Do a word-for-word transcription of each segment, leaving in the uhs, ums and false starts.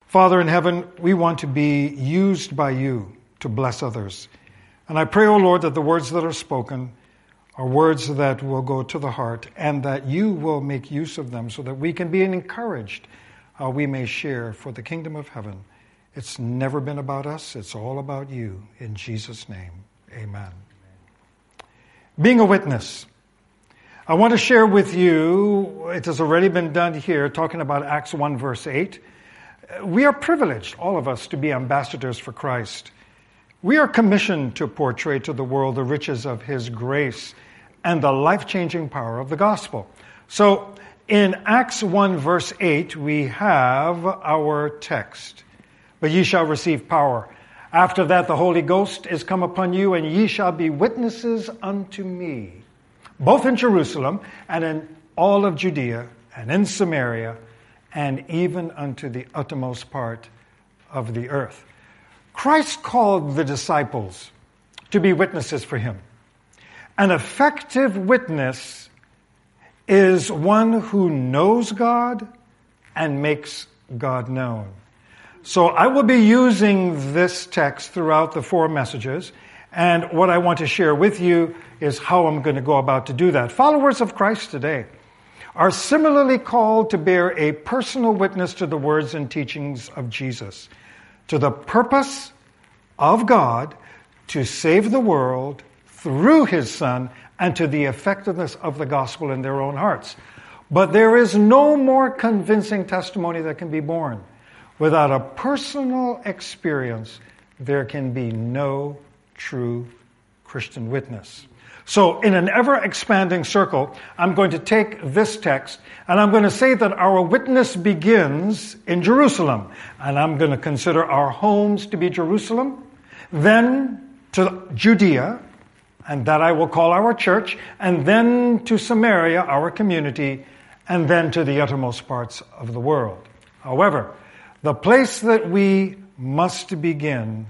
Father in heaven, we want to be used by you to bless others. And I pray, O Lord, that the words that are spoken are words that will go to the heart and that you will make use of them so that we can be encouraged how we may share for the kingdom of heaven. It's never been about us. It's all about you. In Jesus' name, amen. Being a witness. I want to share with you, it has already been done here, talking about Acts one, verse eight. We are privileged, all of us, to be ambassadors for Christ. We are commissioned to portray to the world the riches of his grace and the life-changing power of the gospel. So, in Acts one, verse eight, we have our text. But ye shall receive power. After that, the Holy Ghost is come upon you, and ye shall be witnesses unto me, both in Jerusalem and in all of Judea and in Samaria, and even unto the uttermost part of the earth. Christ called the disciples to be witnesses for him. An effective witness is one who knows God and makes God known. So I will be using this text throughout the four messages, and what I want to share with you is how I'm going to go about to do that. Followers of Christ today are similarly called to bear a personal witness to the words and teachings of Jesus, to the purpose of God to save the world through his Son, and to the effectiveness of the gospel in their own hearts. But there is no more convincing testimony that can be borne. Without a personal experience, there can be no true Christian witness. So in an ever-expanding circle, I'm going to take this text and I'm going to say that our witness begins in Jerusalem. And I'm going to consider our homes to be Jerusalem, then to Judea, and that I will call our church, and then to Samaria, our community, and then to the uttermost parts of the world. However, the place that we must begin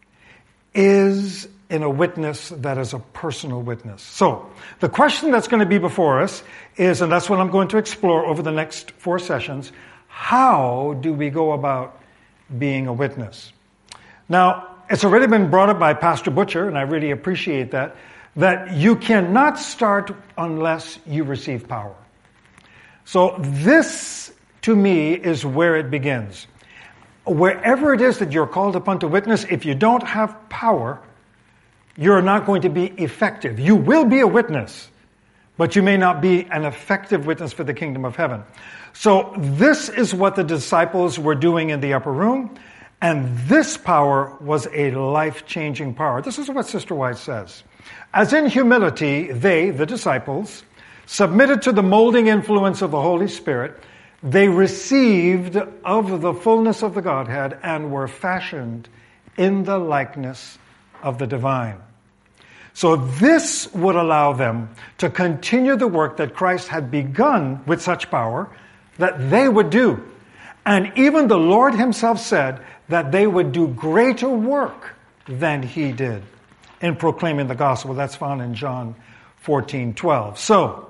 is in a witness that is a personal witness. So, the question that's going to be before us is, and that's what I'm going to explore over the next four sessions, how do we go about being a witness? Now, it's already been brought up by Pastor Butcher, and I really appreciate that, that you cannot start unless you receive power. So this, to me, is where it begins. Wherever it is that you're called upon to witness, if you don't have power, you're not going to be effective. You will be a witness, but you may not be an effective witness for the kingdom of heaven. So this is what the disciples were doing in the upper room, and this power was a life-changing power. This is what Sister White says. As in humility, they, the disciples, submitted to the molding influence of the Holy Spirit, they received of the fullness of the Godhead and were fashioned in the likeness of the divine. So this would allow them to continue the work that Christ had begun with such power that they would do. And even the Lord himself said that they would do greater work than he did in proclaiming the gospel. That's found in John fourteen twelve. So,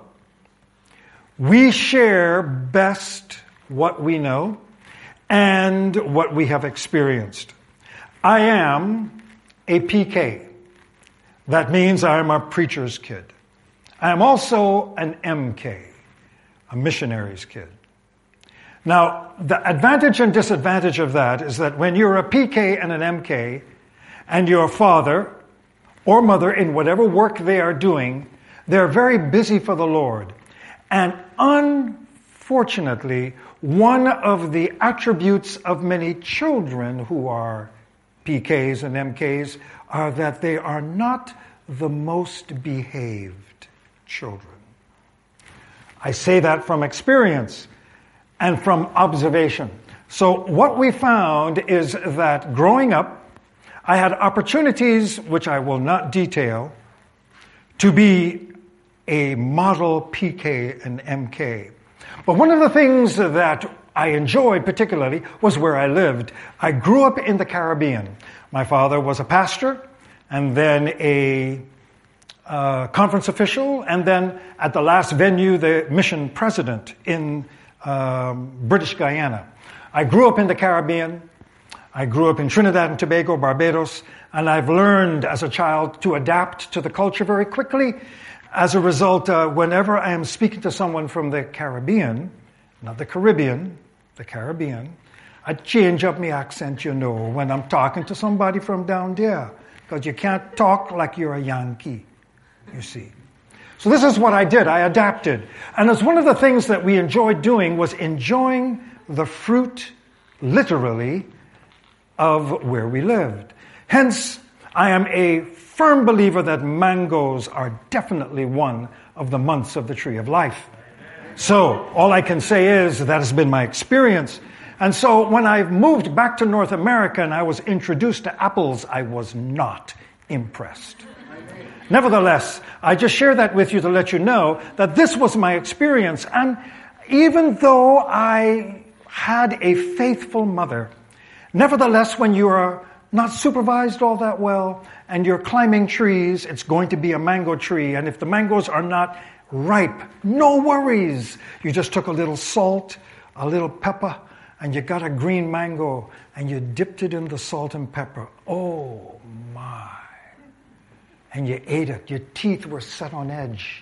we share best what we know and what we have experienced. I am a P K. That means I am a preacher's kid. I am also an M K, a missionary's kid. Now, the advantage and disadvantage of that is that when you're a P K and an M K, and your father or mother, in whatever work they are doing, they're very busy for the Lord. And unfortunately, one of the attributes of many children who are P Ks and M Ks are that they are not the most behaved children. I say that from experience and from observation. So what we found is that growing up, I had opportunities, which I will not detail, to be a model P K and M K. But one of the things that I enjoyed particularly was where I lived. I grew up in the Caribbean. My father was a pastor, and then a uh, conference official, and then at the last venue, the mission president in um, British Guyana. I grew up in the Caribbean. I grew up in Trinidad and Tobago, Barbados, and I've learned as a child to adapt to the culture very quickly. As a result, uh, whenever I am speaking to someone from the Caribbean, not the Caribbean, the Caribbean, I change up my accent, you know, when I'm talking to somebody from down there, because you can't talk like you're a Yankee, you see. So this is what I did. I adapted. And it's one of the things that we enjoyed doing was enjoying the fruit, literally, of where we lived. Hence, I am a firm believer that mangoes are definitely one of the months of the tree of life. So, all I can say is that has been my experience. And so, when I moved back to North America and I was introduced to apples, I was not impressed. Nevertheless, I just share that with you to let you know that this was my experience. And even though I had a faithful mother, nevertheless, when you are not supervised all that well and you're climbing trees, it's going to be a mango tree. And if the mangoes are not ripe, no worries. You just took a little salt, a little pepper, and you got a green mango and you dipped it in the salt and pepper. Oh my. And you ate it. Your teeth were set on edge.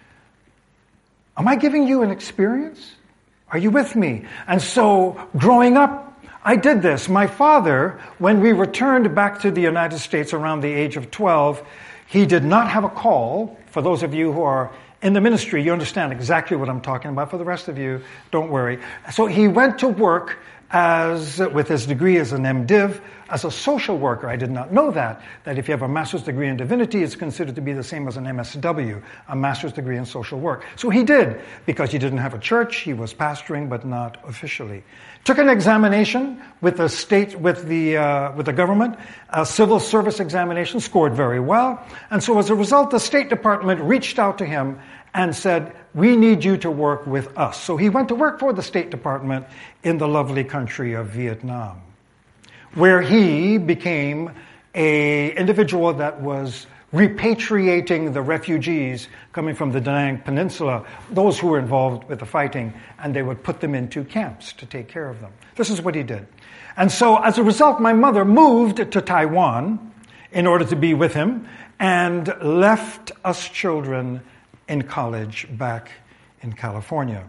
Am I giving you an experience? Are you with me? And so, growing up, I did this. My father, when we returned back to the United States around the age of twelve, he did not have a call. For those of you who are in the ministry, you understand exactly what I'm talking about. For the rest of you, don't worry. So he went to work as, with his degree as an MDiv, as a social worker. I did not know that, that if you have a master's degree in divinity, it's considered to be the same as an M S W, a master's degree in social work. So he did, because he didn't have a church, he was pastoring, but not officially. Took an examination with the state, with the, uh, with the government, a civil service examination, scored very well. And so as a result, the State Department reached out to him and said, we need you to work with us. So he went to work for the State Department in the lovely country of Vietnam, where he became an individual that was repatriating the refugees coming from the Da Nang Peninsula, those who were involved with the fighting, and they would put them into camps to take care of them. This is what he did. And so as a result, my mother moved to Taiwan in order to be with him and left us children in college back in California.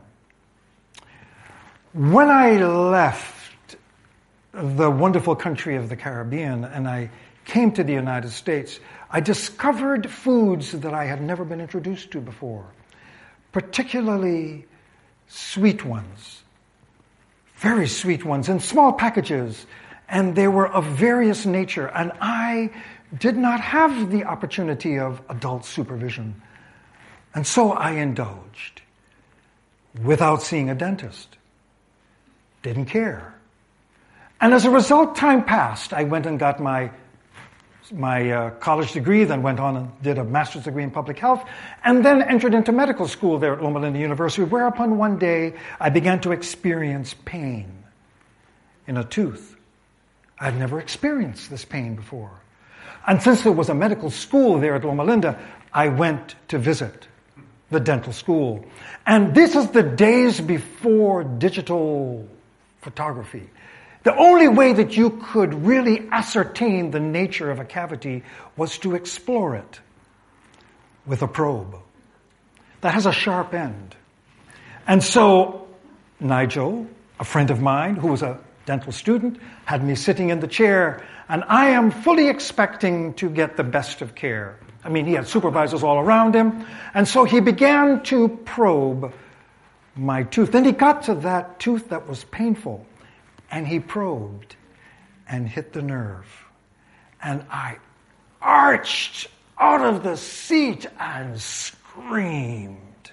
When I left the wonderful country of the Caribbean and I came to the United States, I discovered foods that I had never been introduced to before, particularly sweet ones, very sweet ones in small packages, and they were of various nature, and I did not have the opportunity of adult supervision. And so I indulged without seeing a dentist. Didn't care. And as a result, time passed. I went and got my my uh, college degree, then went on and did a master's degree in public health, and then entered into medical school there at Loma Linda University, whereupon one day I began to experience pain in a tooth. I'd never experienced this pain before. And since there was a medical school there at Loma Linda, I went to visit the dental school. And this is the days before digital photography. The only way that you could really ascertain the nature of a cavity was to explore it with a probe that has a sharp end. And so Nigel, a friend of mine who was a dental student, had me sitting in the chair, and I am fully expecting to get the best of care. I mean, he had supervisors all around him, and so he began to probe my tooth. Then he got to that tooth that was painful, and he probed and hit the nerve. And I arched out of the seat and screamed.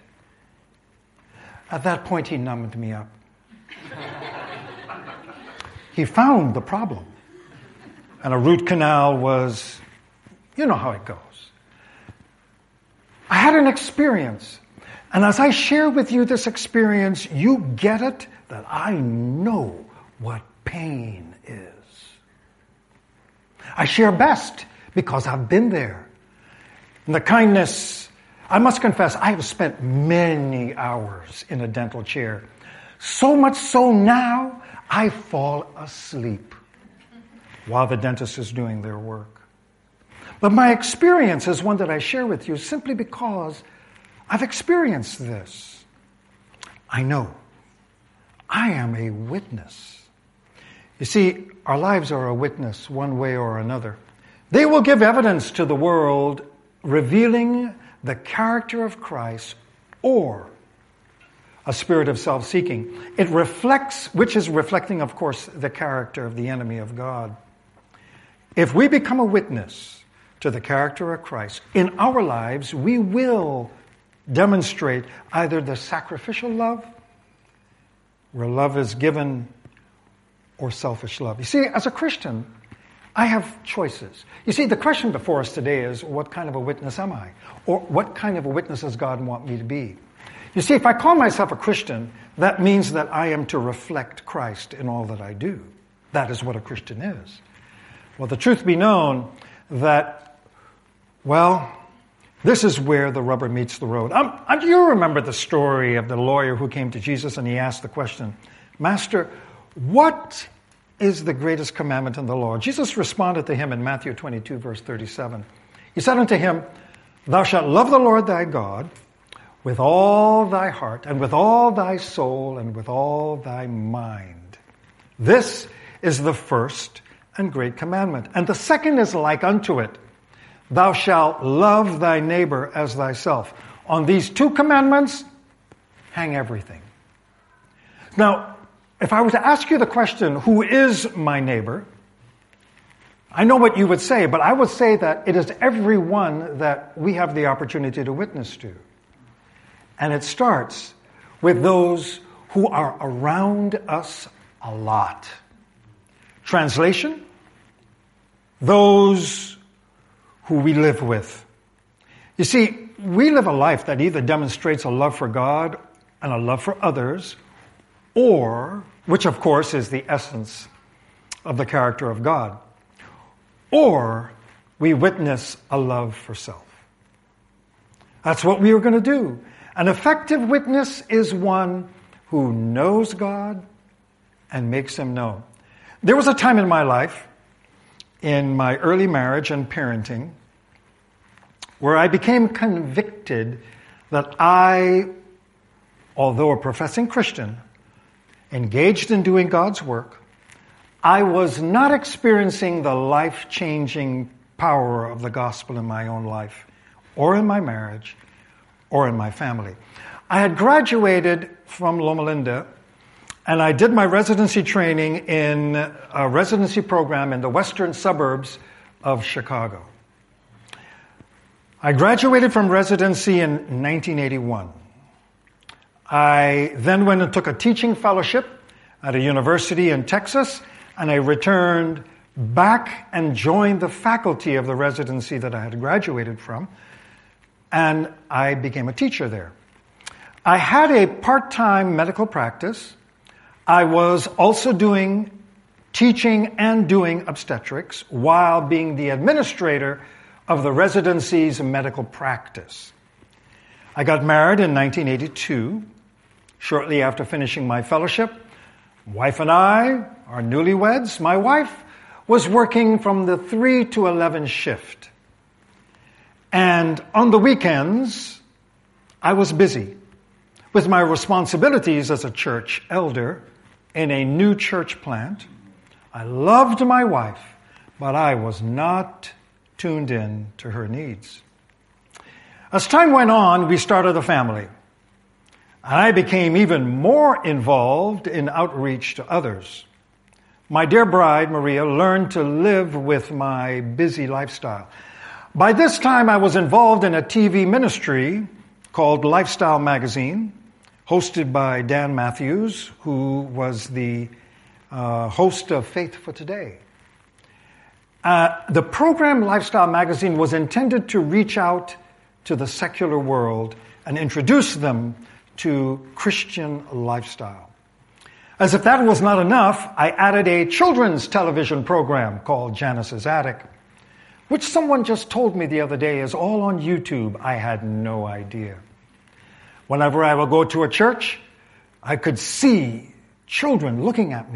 At that point, he numbed me up. He found the problem. And a root canal was, you know how it goes. I had an experience. And as I share with you this experience, you get it that I know what pain is. I share best because I've been there. And the kindness, I must confess, I have spent many hours in a dental chair. So much so now, I fall asleep while the dentist is doing their work. But my experience is one that I share with you simply because I've experienced this. I know. I am a witness. You see, our lives are a witness one way or another. They will give evidence to the world, revealing the character of Christ or a spirit of self-seeking. It reflects, which is reflecting, of course, the character of the enemy of God. If we become a witness to the character of Christ, in our lives, we will demonstrate either the sacrificial love, where love is given, or selfish love. You see, as a Christian, I have choices. You see, the question before us today is, what kind of a witness am I? Or what kind of a witness does God want me to be? You see, if I call myself a Christian, that means that I am to reflect Christ in all that I do. That is what a Christian is. Well, the truth be known that, well, this is where the rubber meets the road. Um, do you remember the story of the lawyer who came to Jesus and he asked the question, Master, what is the greatest commandment in the law? Jesus responded to him in Matthew twenty-two, verse thirty-seven. He said unto him, Thou shalt love the Lord thy God with all thy heart, and with all thy soul, and with all thy mind. This is the first and great commandment. And the second is like unto it. Thou shalt love thy neighbor as thyself. On these two commandments, hang everything. Now, if I were to ask you the question, who is my neighbor? I know what you would say, but I would say that it is everyone that we have the opportunity to witness to. And it starts with those who are around us a lot. Translation, those who we live with. You see, we live a life that either demonstrates a love for God and a love for others, or, which of course is the essence of the character of God, or we witness a love for self. That's what we are going to do. An effective witness is one who knows God and makes him known. There was a time in my life, in my early marriage and parenting, where I became convicted that I, although a professing Christian, engaged in doing God's work, I was not experiencing the life-changing power of the gospel in my own life, or in my marriage, or in my family. I had graduated from Loma Linda, and I did my residency training in a residency program in the western suburbs of Chicago. I graduated from residency in nineteen eighty-one. I then went and took a teaching fellowship at a university in Texas, and I returned back and joined the faculty of the residency that I had graduated from, and I became a teacher there. I had a part-time medical practice. I was also doing teaching and doing obstetrics while being the administrator of the residency's medical practice. I got married in nineteen eighty-two, shortly after finishing my fellowship. Wife and I are newlyweds. My wife was working from the three to eleven shift. And on the weekends, I was busy with my responsibilities as a church elder in a new church plant. I loved my wife, but I was not tuned in to her needs. As time went on, we started a family. And I became even more involved in outreach to others. My dear bride, Maria, learned to live with my busy lifestyle. By this time, I was involved in a T V ministry called Lifestyle Magazine, hosted by Dan Matthews, who was the uh, host of Faith for Today. Uh, the program Lifestyle Magazine was intended to reach out to the secular world and introduce them to Christian lifestyle. As if that was not enough, I added a children's television program called Janice's Attic, which someone just told me the other day is all on YouTube. I had no idea. Whenever I would go to a church, I could see children looking at me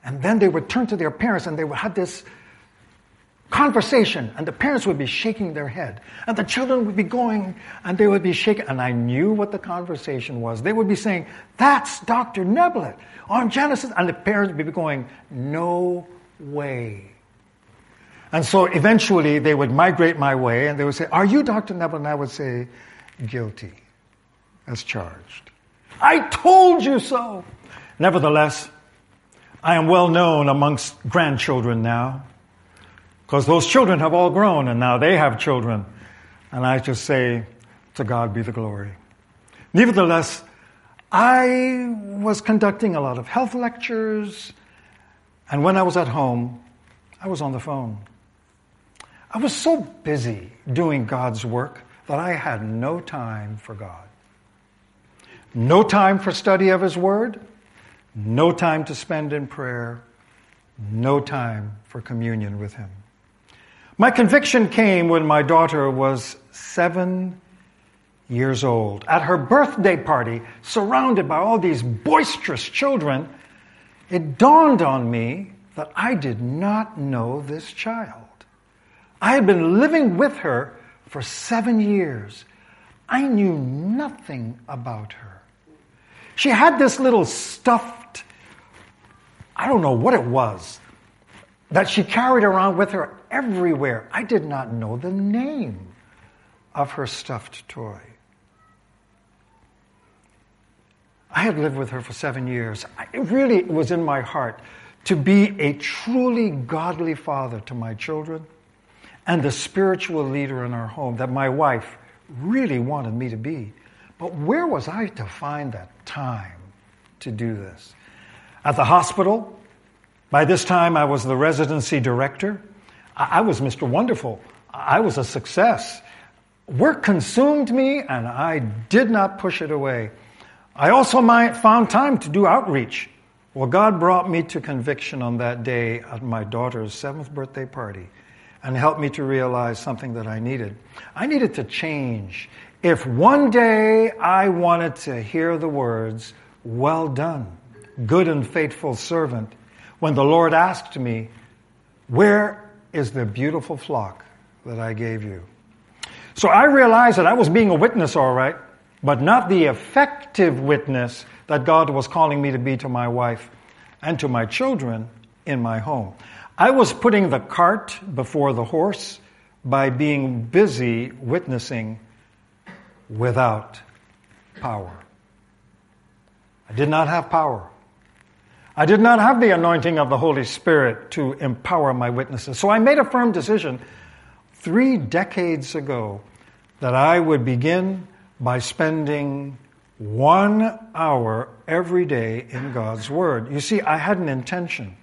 And then they would turn to their parents and they would have this conversation, and the parents would be shaking their head, and the children would be going, and they would be shaking, and I knew what the conversation was. They would be saying, "That's Doctor Neblett on Genesis," and the parents would be going, "No way." And so eventually they would migrate my way, and they would say, "Are you Doctor Neblett?" And I would say, "Guilty as charged. I told you so." Nevertheless, I am well known amongst grandchildren now, because those children have all grown, and now they have children. And I just say, to God be the glory. Nevertheless, I was conducting a lot of health lectures, and when I was at home, I was on the phone. I was so busy doing God's work that I had no time for God. No time for study of His Word, no time to spend in prayer, no time for communion with Him. My conviction came when my daughter was seven years old. At her birthday party, surrounded by all these boisterous children, it dawned on me that I did not know this child. I had been living with her for seven years. I knew nothing about her. She had this little stuffed, I don't know what it was, that she carried around with her everywhere. I did not know the name of her stuffed toy. I had lived with her for seven years. It really was in my heart to be a truly godly father to my children and the spiritual leader in our home that my wife really wanted me to be. But where was I to find that time to do this? At the hospital, by this time I was the residency director. I was Mister Wonderful. I was a success. Work consumed me, and I did not push it away. I also found time to do outreach. Well, God brought me to conviction on that day at my daughter's seventh birthday party and helped me to realize something that I needed. I needed to change. If one day I wanted to hear the words, "Well done, good and faithful servant," when the Lord asked me, "Where is the beautiful flock that I gave you?" So I realized that I was being a witness, all right, but not the effective witness that God was calling me to be to my wife and to my children in my home. I was putting the cart before the horse by being busy witnessing without power. I did not have power. I did not have the anointing of the Holy Spirit to empower my witnesses. So I made a firm decision three decades ago that I would begin by spending one hour every day in God's Word. You see, I had an intention.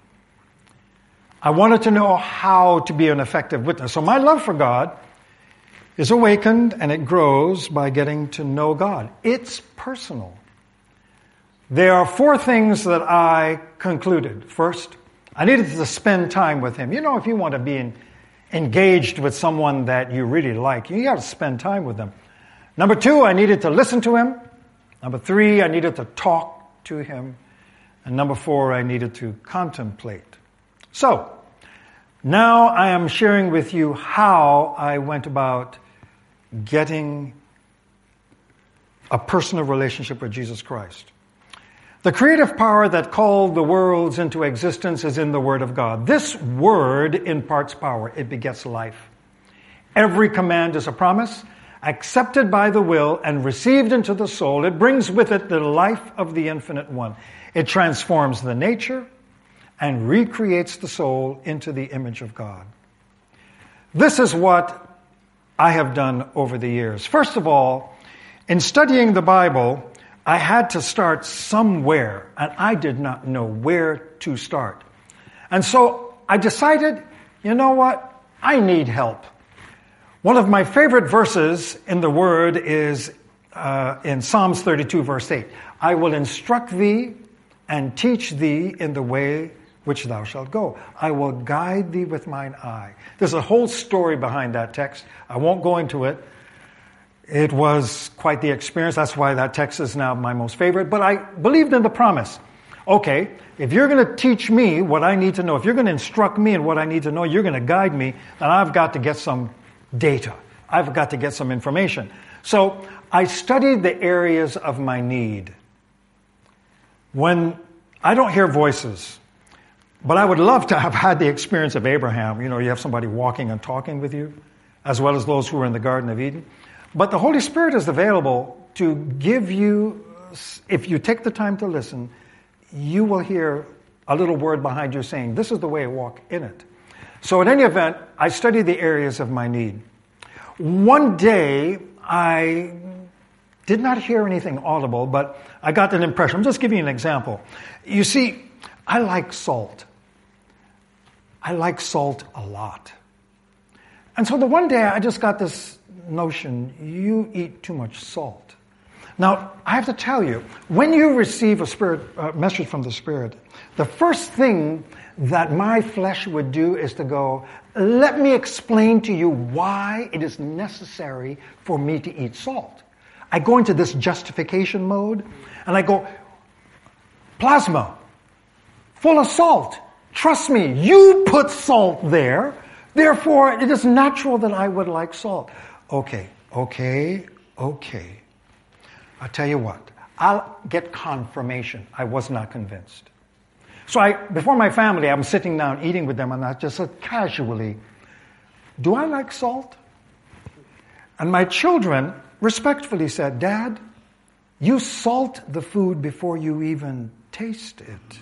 I wanted to know how to be an effective witness. So my love for God is awakened and it grows by getting to know God. It's personal. There are four things that I concluded. First, I needed to spend time with Him. You know, if you want to be in, engaged with someone that you really like, you got to spend time with them. Number two, I needed to listen to Him. Number three, I needed to talk to Him. And number four, I needed to contemplate. So, now I am sharing with you how I went about getting a personal relationship with Jesus Christ. The creative power that called the worlds into existence is in the Word of God. This Word imparts power. It begets life. Every command is a promise, accepted by the will and received into the soul. It brings with it the life of the Infinite One. It transforms the nature and recreates the soul into the image of God. This is what I have done over the years. First of all, in studying the Bible, I had to start somewhere, and I did not know where to start. And so I decided, you know what? I need help. One of my favorite verses in the Word is uh, in Psalms thirty-two, verse eight. I will instruct thee and teach thee in the way which thou shalt go. I will guide thee with mine eye. There's a whole story behind that text. I won't go into it. It was quite the experience. That's why that text is now my most favorite. But I believed in the promise. Okay, if you're going to teach me what I need to know, if you're going to instruct me in what I need to know, you're going to guide me, then I've got to get some data. I've got to get some information. So I studied the areas of my need. When I don't hear voices, but I would love to have had the experience of Abraham. You know, you have somebody walking and talking with you, as well as those who were in the Garden of Eden. But the Holy Spirit is available to give you, if you take the time to listen, you will hear a little word behind you saying, this is the way I walk in it. So in any event, I studied the areas of my need. One day, I did not hear anything audible, but I got an impression. I'm just giving you an example. You see, I like salt. I like salt a lot. And so the one day I just got this notion, you eat too much salt. Now, I have to tell you, when you receive a spirit uh, message from the Spirit, the first thing that my flesh would do is to go, let me explain to you why it is necessary for me to eat salt. I go into this justification mode, and I go, plasma, full of salt. Trust me, you put salt there, therefore it is natural that I would like salt. Okay, okay, okay. I'll tell you what, I'll get confirmation. I was not convinced. So I, before my family, I'm sitting down eating with them, and I just said casually, do I like salt? And my children respectfully said, Dad, you salt the food before you even taste it.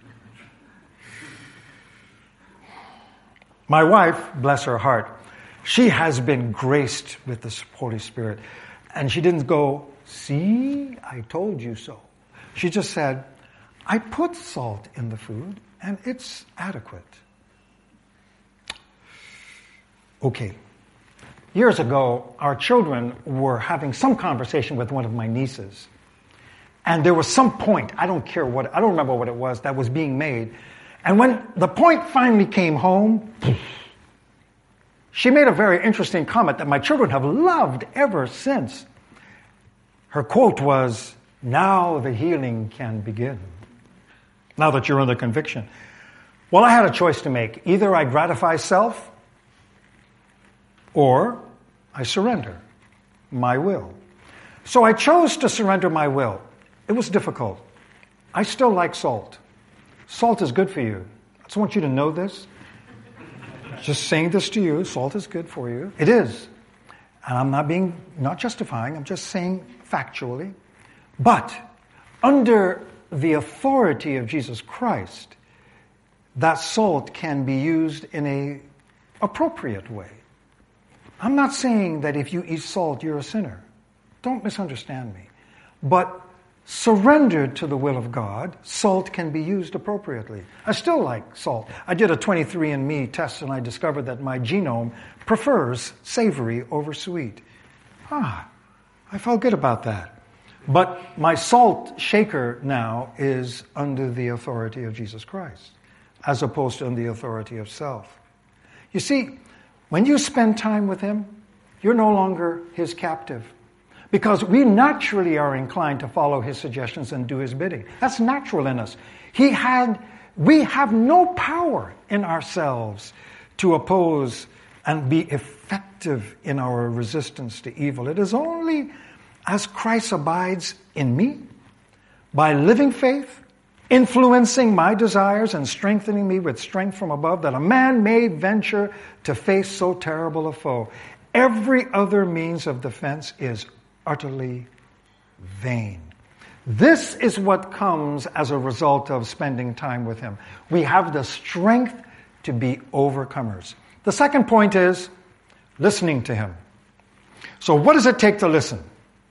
My wife, bless her heart, she has been graced with the Holy Spirit. And she didn't go, see, I told you so. She just said, I put salt in the food, and it's adequate. Okay. Years ago, our children were having some conversation with one of my nieces. And there was some point, I don't care what, I don't remember what it was, that was being made. And when the point finally came home, she made a very interesting comment that my children have loved ever since. Her quote was, now the healing can begin. Now that you're under conviction. Well, I had a choice to make. Either I gratify self or I surrender my will. So I chose to surrender my will. It was difficult. I still like salt. Salt is good for you. I just want you to know this. Just saying this to you, salt is good for you. It is. And I'm not being, not justifying, I'm just saying factually. But under the authority of Jesus Christ, that salt can be used in a appropriate way. I'm not saying that if you eat salt, you're a sinner. Don't misunderstand me. But surrendered to the will of God, salt can be used appropriately. I still like salt. I did a twenty-three and me test, and I discovered that my genome prefers savory over sweet. Ah, I felt good about that. But my salt shaker now is under the authority of Jesus Christ, as opposed to under the authority of self. You see, when you spend time with Him, you're no longer His captive. Because we naturally are inclined to follow His suggestions and do His bidding. That's natural in us. He had, we have no power in ourselves to oppose and be effective in our resistance to evil. It is only as Christ abides in me, by living faith, influencing my desires and strengthening me with strength from above, that a man may venture to face so terrible a foe. Every other means of defense is utterly vain. This is what comes as a result of spending time with Him. We have the strength to be overcomers. The second point is listening to Him. So what does it take to listen?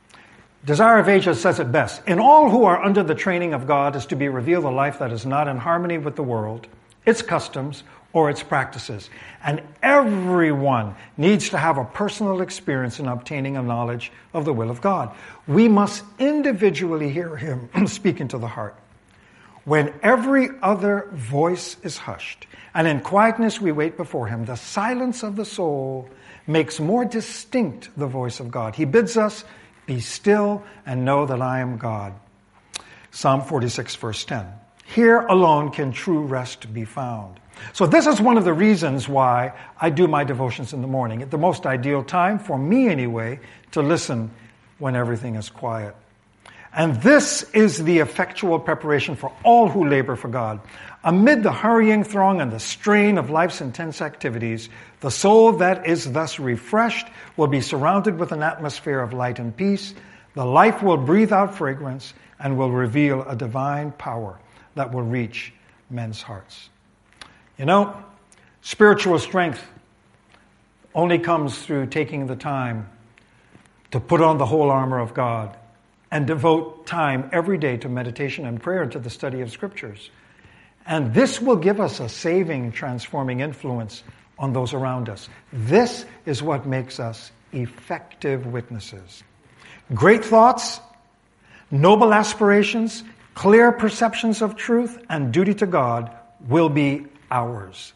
Desire of Ages says it best. In all who are under the training of God is to be revealed a life that is not in harmony with the world, its customs, or its practices. And everyone needs to have a personal experience in obtaining a knowledge of the will of God. We must individually hear Him speak into the heart. When every other voice is hushed, and in quietness we wait before Him, the silence of the soul makes more distinct the voice of God. He bids us, be still and know that I am God. Psalm forty-six, verse ten. Here alone can true rest be found. So this is one of the reasons why I do my devotions in the morning, at the most ideal time, for me anyway, to listen when everything is quiet. And this is the effectual preparation for all who labor for God. Amid the hurrying throng and the strain of life's intense activities, the soul that is thus refreshed will be surrounded with an atmosphere of light and peace. The life will breathe out fragrance and will reveal a divine power that will reach men's hearts. You know, spiritual strength only comes through taking the time to put on the whole armor of God and devote time every day to meditation and prayer and to the study of scriptures. And this will give us a saving, transforming influence on those around us. This is what makes us effective witnesses. Great thoughts, noble aspirations, clear perceptions of truth, and duty to God will be ours.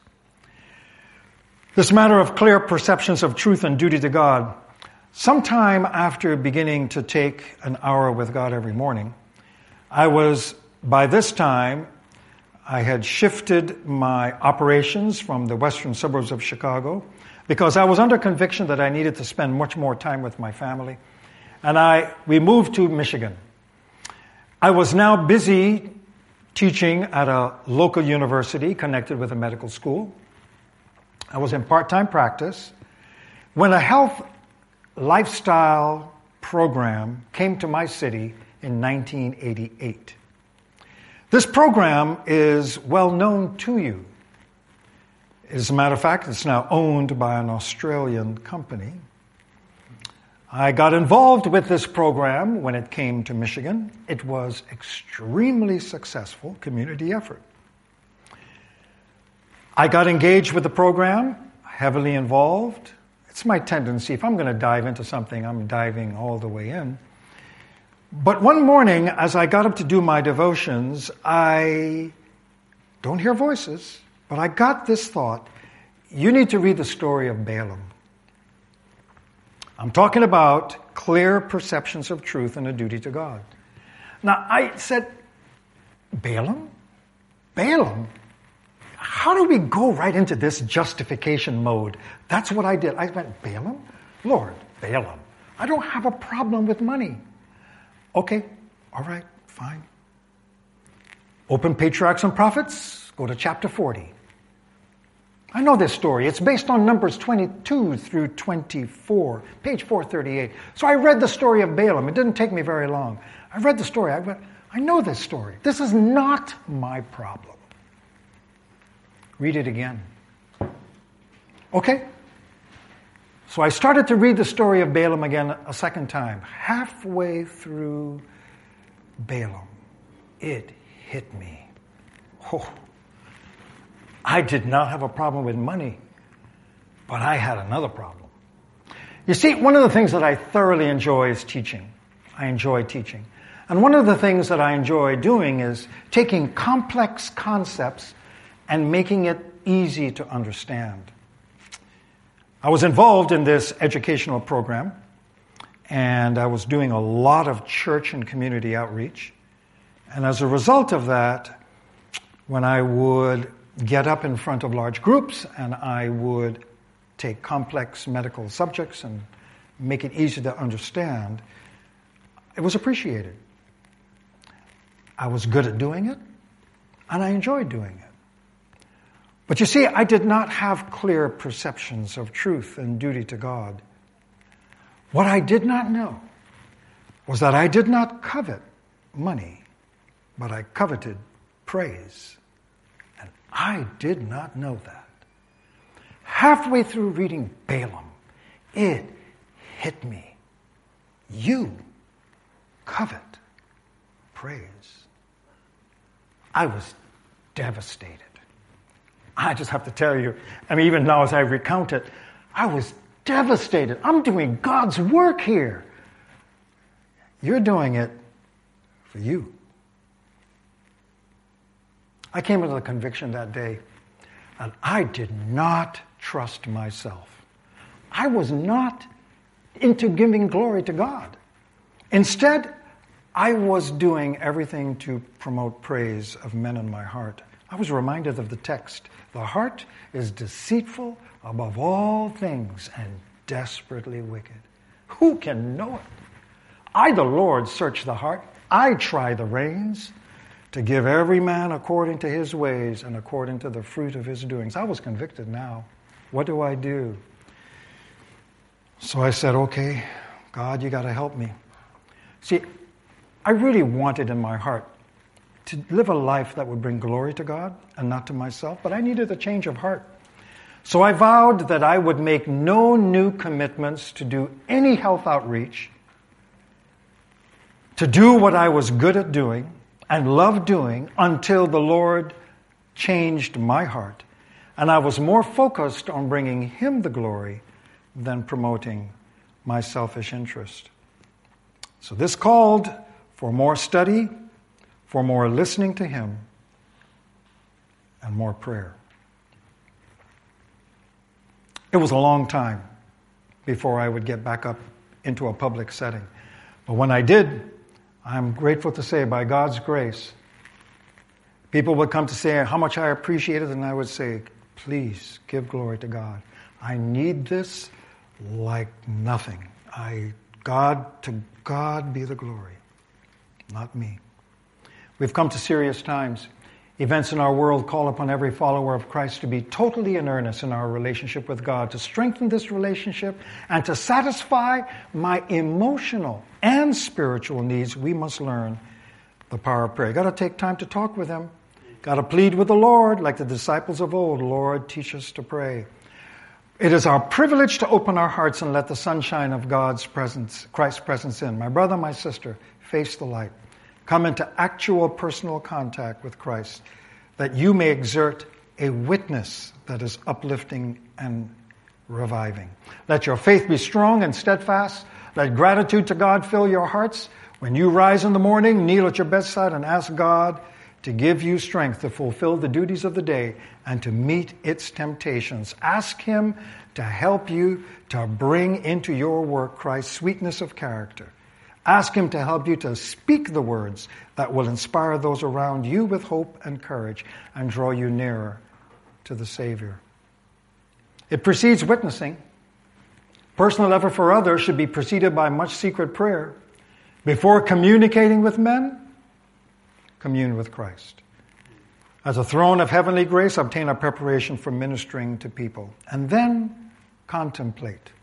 This matter of clear perceptions of truth and duty to God, sometime after beginning to take an hour with God every morning, I was, by this time, I had shifted my operations from the western suburbs of Chicago because I was under conviction that I needed to spend much more time with my family. And I we moved to Michigan. I was now busy teaching at a local university connected with a medical school. I was in part-time practice when a health lifestyle program came to my city in nineteen eighty-eight. This program is well known to you. As a matter of fact, it's now owned by an Australian company. I got involved with this program when it came to Michigan. It was extremely successful community effort. I got engaged with the program, heavily involved. It's my tendency, if I'm going to dive into something, I'm diving all the way in. But one morning, as I got up to do my devotions, I don't hear voices, but I got this thought: you need to read the story of Balaam. I'm talking about clear perceptions of truth and a duty to God. Now, I said, Balaam? Balaam? How do we go right into this justification mode? That's what I did. I went, Balaam? Lord, Balaam, I don't have a problem with money. Okay, all right, fine. Open Patriarchs and Prophets, go to chapter forty. I know this story. It's based on Numbers twenty-two through twenty-four, page four thirty-eight. So I read the story of Balaam. It didn't take me very long. I read the story. I went, I know this story. This is not my problem. Read it again. Okay. So I started to read the story of Balaam again a second time. Halfway through Balaam, it hit me. Oh, I did not have a problem with money, but I had another problem. You see, one of the things that I thoroughly enjoy is teaching. I enjoy teaching. And one of the things that I enjoy doing is taking complex concepts and making it easy to understand. I was involved in this educational program, and I was doing a lot of church and community outreach. And as a result of that, when I would get up in front of large groups and I would take complex medical subjects and make it easy to understand, it was appreciated. I was good at doing it, and I enjoyed doing it. But you see, I did not have clear perceptions of truth and duty to God. What I did not know was that I did not covet money, but I coveted praise. And I did not know that. Halfway through reading Balaam, it hit me. You covet praise. I was devastated. I just have to tell you, I mean, even now as I recount it, I was devastated. I'm doing God's work here. You're doing it for you. I came into the conviction that day that I did not trust myself. I was not into giving glory to God. Instead, I was doing everything to promote praise of men in my heart. I was reminded of the text. The heart is deceitful above all things and desperately wicked. Who can know it? I, the Lord, search the heart. I try the reins to give every man according to his ways and according to the fruit of his doings. I was convicted now. What do I do? So I said, okay, God, you got to help me. See, I really wanted in my heart to live a life that would bring glory to God and not to myself, but I needed a change of heart. So I vowed that I would make no new commitments to do any health outreach, to do what I was good at doing and loved doing until the Lord changed my heart. And I was more focused on bringing Him the glory than promoting my selfish interest. So this called for more study, for more listening to Him, and more prayer. It was a long time before I would get back up into a public setting. But when I did, I'm grateful to say, by God's grace, people would come to say how much I appreciate it, and I would say, please give glory to God. I need this like nothing. I, God, to God be the glory, not me. We've come to serious times. Events in our world call upon every follower of Christ to be totally in earnest in our relationship with God, to strengthen this relationship, and to satisfy my emotional and spiritual needs. We must learn the power of prayer. Got to take time to talk with Him. Got to plead with the Lord like the disciples of old. Lord, teach us to pray. It is our privilege to open our hearts and let the sunshine of God's presence, Christ's presence in. My brother, my sister, face the light. Come into actual personal contact with Christ, that you may exert a witness that is uplifting and reviving. Let your faith be strong and steadfast. Let gratitude to God fill your hearts. When you rise in the morning, kneel at your bedside and ask God to give you strength to fulfill the duties of the day and to meet its temptations. Ask Him to help you to bring into your work Christ's sweetness of character. Ask Him to help you to speak the words that will inspire those around you with hope and courage and draw you nearer to the Savior. It precedes witnessing. Personal effort for others should be preceded by much secret prayer. Before communicating with men, commune with Christ. As a throne of heavenly grace, obtain a preparation for ministering to people. And then contemplate.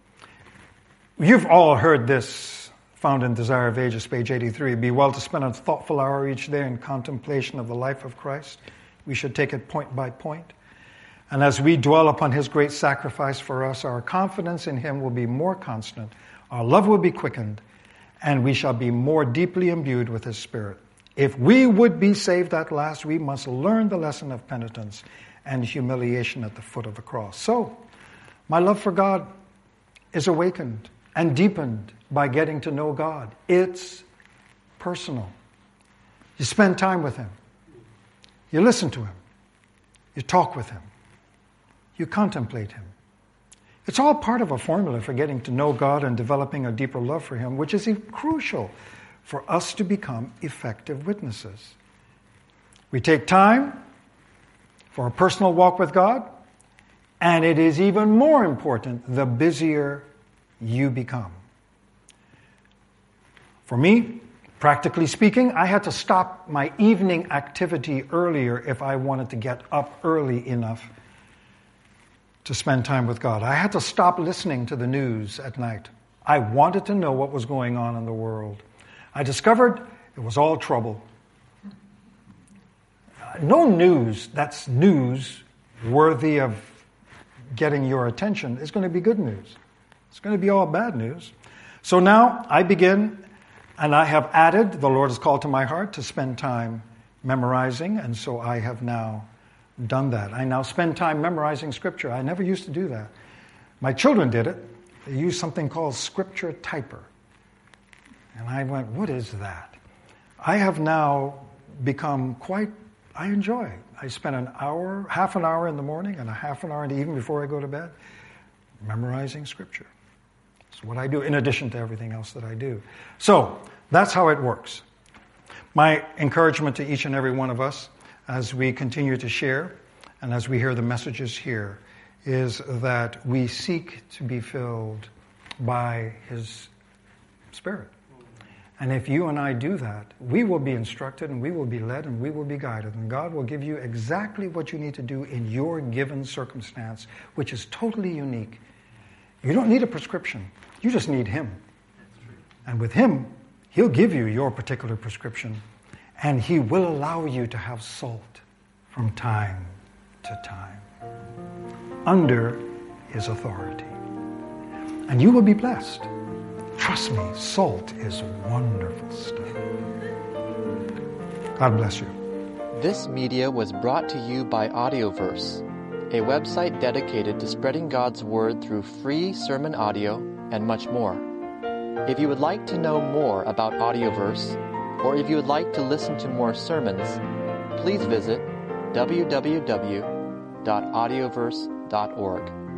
You've all heard this, found in Desire of Ages, page eighty-three. Be well to spend a thoughtful hour each day in contemplation of the life of Christ. We should take it point by point. And as we dwell upon His great sacrifice for us, our confidence in Him will be more constant, our love will be quickened, and we shall be more deeply imbued with His Spirit. If we would be saved at last, we must learn the lesson of penitence and humiliation at the foot of the cross. So, my love for God is awakened and deepened by getting to know God. It's personal. You spend time with Him. You listen to Him. You talk with Him. You contemplate Him. It's all part of a formula for getting to know God and developing a deeper love for Him, which is crucial for us to become effective witnesses. We take time for a personal walk with God, and it is even more important the busier you become. For me, practically speaking, I had to stop my evening activity earlier if I wanted to get up early enough to spend time with God. I had to stop listening to the news at night. I wanted to know what was going on in the world. I discovered it was all trouble. No news that's news worthy of getting your attention is going to be good news. It's going to be all bad news. So now I begin, and I have added, the Lord has called to my heart to spend time memorizing, and so I have now done that. I now spend time memorizing Scripture. I never used to do that. My children did it. They used something called Scripture Typer. And I went, what is that? I have now become quite, I enjoy it. I spend an hour, half an hour in the morning and a half an hour in the evening before I go to bed memorizing Scripture. That's what I do in addition to everything else that I do. So, That's how it works. My encouragement to each and every one of us as we continue to share and as we hear the messages here is that we seek to be filled by His Spirit. And if you and I do that, we will be instructed and we will be led and we will be guided. And God will give you exactly what you need to do in your given circumstance, which is totally unique. You don't need a prescription. You just need Him. And with Him, He'll give you your particular prescription. And He will allow you to have salt from time to time under His authority. And you will be blessed. Trust me, salt is wonderful stuff. God bless you. This media was brought to you by Audioverse, a website dedicated to spreading God's Word through free sermon audio and much more. If you would like to know more about Audioverse, or if you would like to listen to more sermons, please visit w w w dot audioverse dot org.